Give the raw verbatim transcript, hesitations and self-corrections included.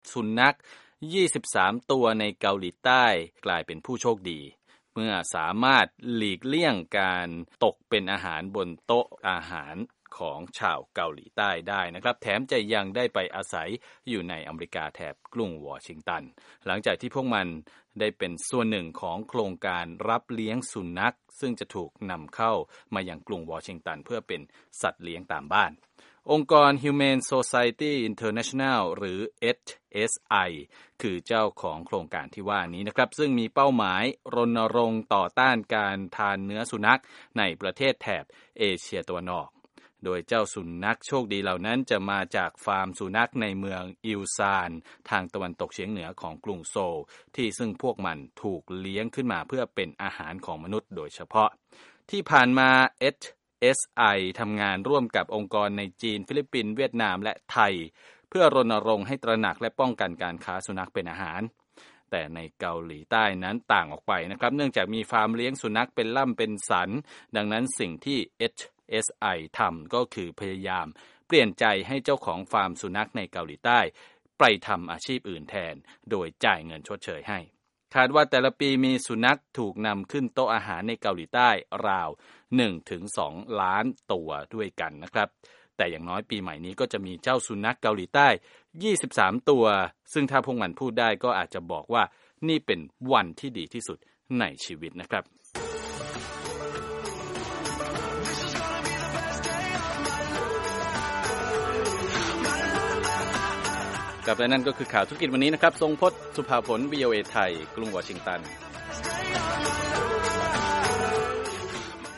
สุนัขยี่สิบสามตัวในเกาหลีใต้กลายเป็นผู้โชคดีเมื่อสามารถหลีกเลี่ยงการตกเป็นอาหารบนโต๊ะอาหารของชาวเกาหลีใต้ได้นะครับแถมจะยังได้ไปอาศัยอยู่ในอเมริกาแถบกรุงวอชิงตันหลังจากที่พวกมันได้เป็นส่วนหนึ่งของโครงการรับเลี้ยงสุนัขซึ่งจะถูกนำเข้ามายังกรุงวอชิงตันเพื่อเป็นสัตว์เลี้ยงตามบ้านองค์กร Humane Society International หรือ เอช เอส ไอ คือเจ้าของโครงการที่ว่านี้นะครับซึ่งมีเป้าหมายรณรงค์ต่อต้านการทานเนื้อสุนัขในประเทศแถบเอเชียตะวันออกโดยเจ้าสุนัขโชคดีเหล่านั้นจะมาจากฟาร์มสุนัขในเมืองอิลซานทางตะวันตกเฉียงเหนือของกรุงโซลที่ซึ่งพวกมันถูกเลี้ยงขึ้นมาเพื่อเป็นอาหารของมนุษย์โดยเฉพาะที่ผ่านมา เอช เอส ไอ ทำงานร่วมกับองค์กรในจีนฟิลิปปินส์เวียดนามและไทยเพื่อรณรงค์ให้ตระหนักและป้องกันการค้าสุนัขเป็นอาหารแต่ในเกาหลีใต้นั้นต่างออกไปนะครับเนื่องจากมีฟาร์มเลี้ยงสุนัขเป็นล่ำเป็นสันดังนั้นสิ่งที่ เอช เอส ไอ ทำก็คือพยายามเปลี่ยนใจให้เจ้าของฟาร์มสุนัขในเกาหลีใต้ไปทำอาชีพอื่นแทนโดยจ่ายเงินชดเชยให้คาดว่าแต่ละปีมีสุนัขถูกนำขึ้นโต๊ะอาหารในเกาหลีใต้ราว หนึ่งถึงสอง ล้านตัวด้วยกันนะครับแต่อย่างน้อยปีใหม่นี้ก็จะมีเจ้าสุนัขเกาหลีใต้ยี่สิบสามตัวซึ่งถ้าพวกมันพูดได้ก็อาจจะบอกว่านี่เป็นวันที่ดีที่สุดในชีวิตนะครับกับและนั่นก็คือข่าวธุรกิจวันนี้นะครับทรงพจน์ สุภาผล วี โอ เอ ไทยกรุงวอชิงตัน